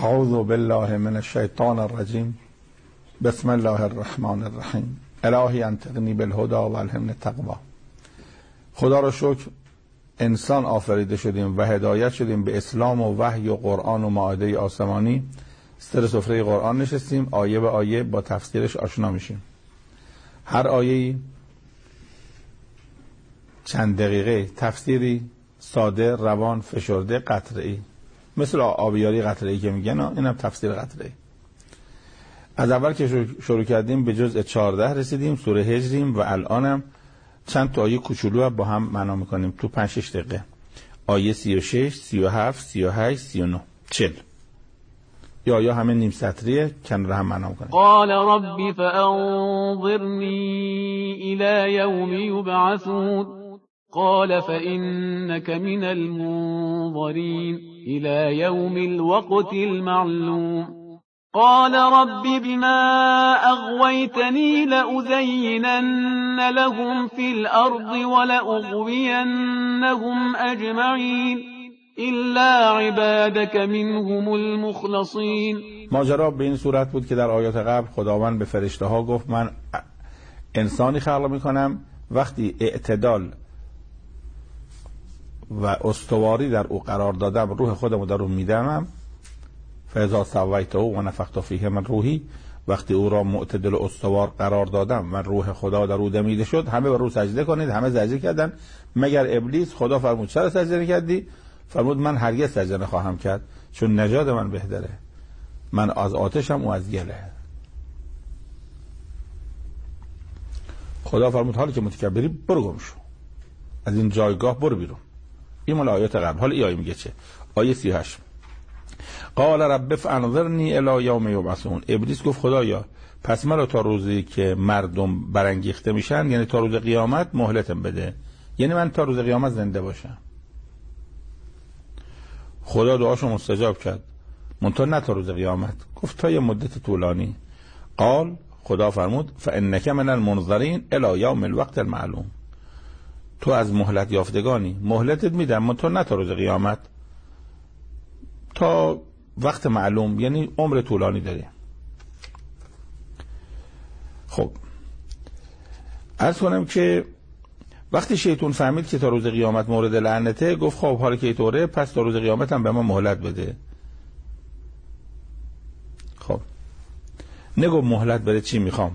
اعوذ بالله من الشیطان الرجیم. بسم الله الرحمن الرحیم. الهی انطقنی بالهدی و الهمنی التقوی. خدا را شکر انسان آفریده شدیم و هدایت شدیم به اسلام و وحی و قرآن و مائده آسمانی. سر سفره قرآن نشستیم، آیه به آیه با تفسیرش آشنا میشیم. هر آیه‌ای چند دقیقه تفسیری ساده، روان، فشرده، قطره‌ای، مثل آبیاری قطره‌ای که میگن، اینم تفسیر قطره‌ای. از اول که شروع کردیم به جزء 14 رسیدیم، سوره هجریم و الانم چند تا آیه کوچولو با هم معنا میکنیم تو 5-6 دقیقه. آیه 36، 37، 38، 39، 40. یا همه نیم سطریه، کنار هم معنا میکنیم. قال رب فانظرنی الى یوم یبعثون قال فإنك من المنظرين إلى يوم الوقت المعلوم قال رب بما أغويتني لأزينن لهم في الأرض ولأغوينهم أجمعين إلا عبادك منهم المخلصين. ماجرا به این صورت بود که در آیات قبل خداوند به فرشته ها گفت من انسانی خلق میکنم، وقتی اعتدال و استواری در او قرار دادم، روح خودم در او میدمم، فاذا سویته و نفخت فیه من روحی، وقتی او را معتدل و استوار قرار دادم و روح خدا در او دمیده شد، همه بر او سجده کنید. همه سجده کردن مگر ابلیس. خدا فرمود چرا سجده نکردی؟ فرمود من هرگز سجده نخواهم کرد، چون نژاد من بهتره، من از آتشم او از گله. خدا فرمود حالی که متکبری برو گم شو، از این جایگاه برو بیرون. این مال آیات قبل. حالا این آیه میگه چه؟ آیه 38. قال رب فانظرنی الی یوم یبعثون. ابلیس گفت خدایا پس مرا تا روزی که مردم برانگیخته میشن، یعنی تا روز قیامت مهلتم بده، یعنی من تا روز قیامت زنده باشم. خدا دعاشو مستجاب کرد، منتها نه تا روز قیامت، گفت تا یه مدت طولانی. قال خدا فرمود فانک من المنظرین الی یوم الوقت المعلوم. تو از مهلت یافتگانی، مهلتت میدم منتها نه تا روز قیامت، تا وقت معلوم، یعنی عمر طولانی داری. خب عرض کنم که وقتی شیطان فهمید که تا روز قیامت مورد لعنته، گفت خب حالا که اینطوره پس تا روز قیامت هم به ما مهلت بده. خب نگو مهلت بده چی میخوام.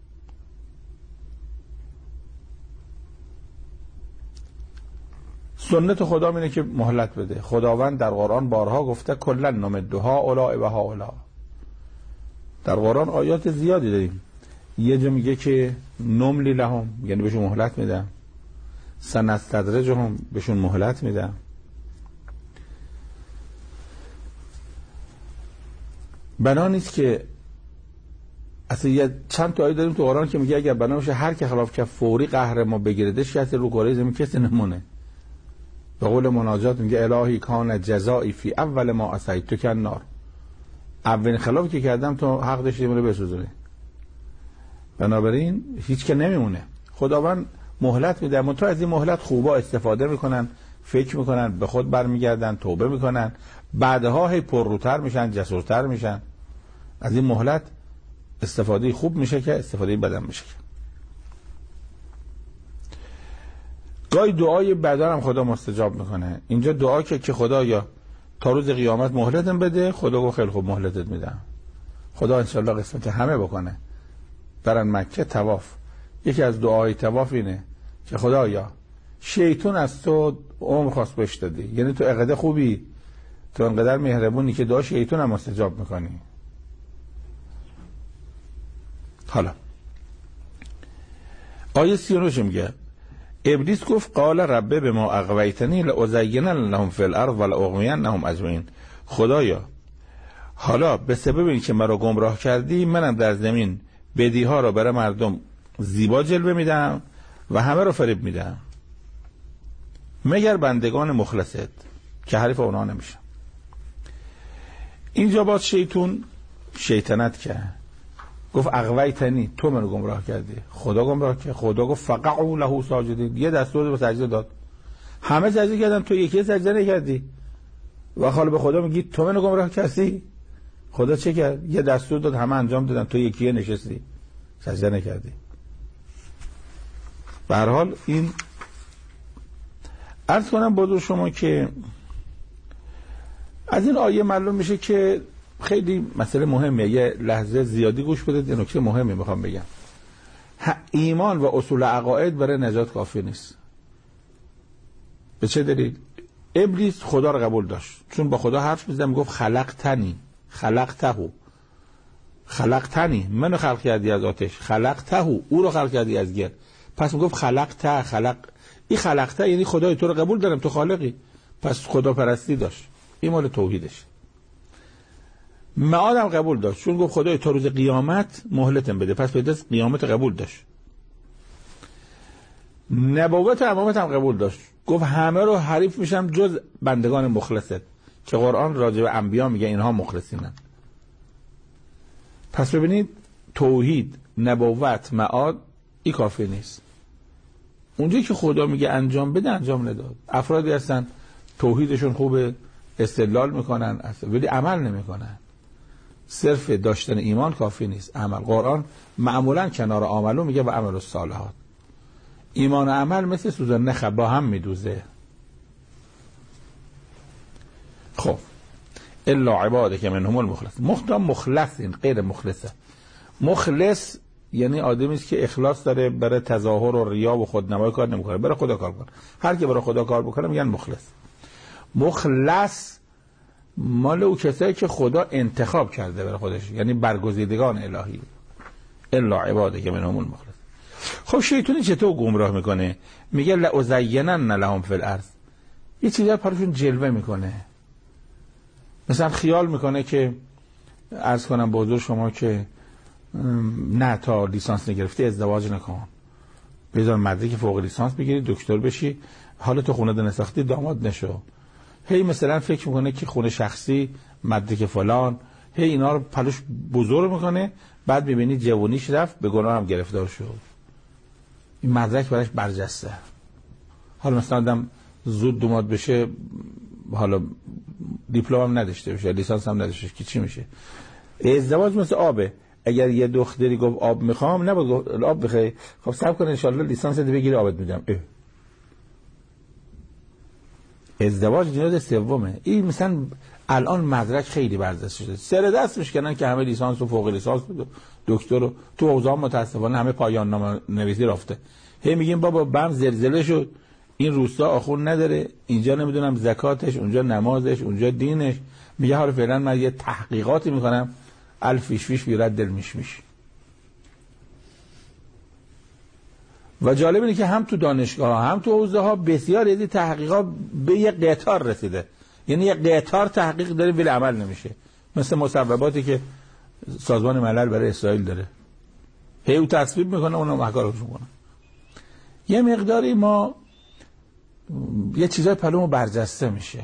سنت خدا اینه که مهلت بده. خداوند در قرآن بارها گفته کلا نمدها اولاء و هؤلاء. در قرآن آیات زیادی داریم. یه جا میگه که نملی لهم، یعنی بهشون مهلت میدم. سنستدرجهم، بهشون مهلت میدم. بنا نیست که اصلا یه چند تا آیه داریم تو قرآن که میگه اگر بنا باشه هر که خلاف که فوری قهر ما بگیردش، کسی رو کره زمین کسی نمونه. به قول مناجات میگه الهی کان جزایی فی اول ما عصیتک النار. اولین خلافی که کردم تو حق داشتی منو بسوزونی. بنابراین هیچ که نمیمونه. خداوند مهلت میده، منتها از این مهلت خوبا استفاده میکنن، فکر میکنن، به خود برمیگردن، توبه میکنن، بعدها هی پرروتر میشن، جسورتر میشن. از این مهلت استفاده خوب میشه که استفاده بدم میشه. گاهی دعای بدن هم خدا مستجاب میکنه. اینجا دعا که خدایا تا روز قیامت مهلتم بده، خدا گفت خیلی خوب مهلتت میدم. خدا انشالله قسمت همه بکنه. برن مکه طواف. یکی از دعای طواف اینه که خدایا شیطان از تو عمر خواست بهش دادی، یعنی تو انقدر خوبی، تو انقدر مهربونی که دعا شیطان هم مستجاب میکنی. حالا آیه 39 میگه ابلیس گفت قال رب بما اغویتنی لازینن لهم فی الارض ولاغوینهم اجمعین. خدایا حالا به سبب اینکه مرا گمراه کردی، منم در زمین بدیها را برای مردم زیبا جلوه میدم و همه رو فریب میدم مگر بندگان مخلصت که حریف اونا نمیشن. اینجا باز شیطنت کرد، گفت اغویتنی، تو منو گمراه کردی. خدا گمراه کرد. خدا گفت فقعوا له ساجدین، یه دستور به سجده داد. همه سجده کردن، تو یکی سجده نکردی و حالا به خدا میگی تو منو گمراه کردی. خدا چه کرد؟ یه دستور داد همه انجام دادن، تو یکیه نشستی سجده نکردی. به هر حال این عرض کنم با شما که از این آیه معلوم میشه که خیلی مسئله مهمه. یه لحظه زیادی گوش بدید، یه نکته مهمی میخوام بگم. ایمان و اصول عقاید برای نجات کافی نیست. به چه دلیل؟ ابلیس خدا رو قبول داشت، چون با خدا حرف میزد، میگفت خلقتنی منو خلق کردی از آتش، خلقته او رو خلق کردی از گل. پس میگفت این خلقته یعنی خدای تو رو قبول دارم، تو خالقی. پس خدا پرستی داشت، این مال توحیدش. معادم قبول داشت، چون گفت خدای تا روز قیامت مهلتم بده، پس به دست قیامت قبول داشت. نبوت و امامت هم قبول داشت، گفت همه رو حریف میشم جز بندگان مخلصت، که قرآن راجع به انبیا میگه اینها مخلصینن. پس ببینید توحید، نبوت، معاد این کافی نیست. اونجایی که خدا میگه انجام بده انجام نداد. افرادی هستن توحیدشون خوبه، استدلال میکنن ولی عمل نمیکنن. صرف داشتن ایمان کافی نیست، عمل. قرآن معمولا کنار عملو میگه و عمل الصالحات. ایمان و عمل مثل سوزن نخ با هم میدوزه. خب الا عبادک منهم المخلص. مخلص این غیر مخلصه. مخلص یعنی آدمی است که اخلاص داره، برای تظاهر و ریا و خودنمایی کار نمیکنه، برای خدا کار کنه. هر کی برای خدا کار بکنه میگن مخلص. مخلص مال او کسایی که خدا انتخاب کرده برای خودش، یعنی برگزیدگان الهی. الا عبادک منهم المخلص. خب شیطانی چطور گمراه میکنه؟ میگه لازینن لهم فی الارض. یه چیزا براشون جلوه میکنه. مثلا خیال میکنه که عرض کنم به حضور شما که نه تا لیسانس نگرفتی ازدواج نکن، بذار مدرک فوق لیسانس بگیری دکتر بشی، حالا تو خونه نساختی داماد نشو. هی مثلا فکر میکنه که خونه شخصی، مدرک فلان، هی اینا رو پلوش بزرگ میکنه. بعد میبینی جوونیش رفت، به گناه هم گرفتار شد. این مدرک براش برجسته. حالا مثلا آدم زود داماد بشه، حالا دیپلم هم نداشته باشه، لیسانس هم نداشته باشه، که چی میشه؟ ازدواج مثل آبه. اگر یه دختری گفت آب میخوام، نباید آب بخوای، خب صبر کن ان شاء الله لیسانس رو بگیری آبت میدم. ازدواج نیاز سومه. این مثلا الان مدرک خیلی برجسته شده، سر دست میشکنن که همه لیسانس و فوق لیسانس و دکتر رو تو حوزه متاسفانه همه پایان نامه نویسی رفته. هی میگیم بابا بم زلزله شد، این روستا آخون نداره، اینجا نمیدونم زکاتش، اونجا نمازش، اونجا دینش. میگه حالا فعلا من یه تحقیقاتی میکنم، الفیش فیش بیرد دل میش. و جالب اینه که هم تو دانشگاه هم تو حوزه ها بسیار از این تحقیقات به یه قطار رسیده، یعنی یه قطار تحقیق داره ولی عمل نمیشه. مثل مصوباتی که سازمان ملل برای اسرائیل داره، هی او تصویب میکنه اونم احکارش میکنه. یه مقداری ما یه چیزای پلومو برجسته میشه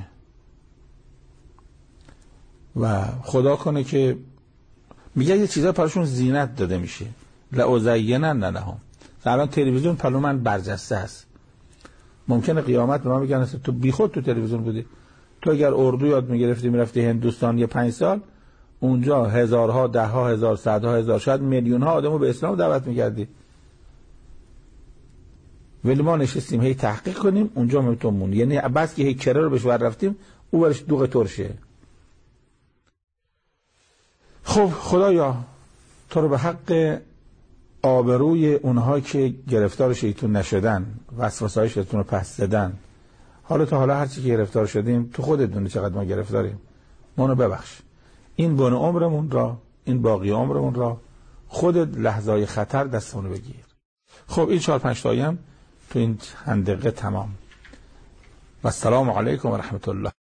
و خدا کنه که میگه یه چیزای پلوشون زینت داده میشه. لازینن لهم. الان تلویزیون پلو من برجسته است. ممکنه قیامت به ما بگن تو بیخود تو تلویزیون بودی، تو اگر اردو یاد میگرفتی میرفتی هندوستان یه 5 سال، اونجا هزارها، دهها هزار، صدها هزار، شاید میلیون ها آدمو به اسلام دعوت میکردی. ولی ما نشستیم هی تحقیق کنیم، اونجا میتونمون، یعنی بس که هی کره رو بهش ور رفتیم او برش دوغ ترشه. خب خدایا تو رو به حق آبروی اونها که گرفتار شیطون نشدن، وسوسه‌های شیطون رو پس دادن، حالا تا حالا هرچی که گرفتار شدیم تو خودت دونی چقدر ما گرفتاریم، ما رو ببخش. این بن عمرمون را، این باقی عمرمون را خودت لحظه‌های خطر دستمون بگیر. خب این 4-5 تایم تو این 5 دقیقه تمام. و السلام علیکم و رحمت الله.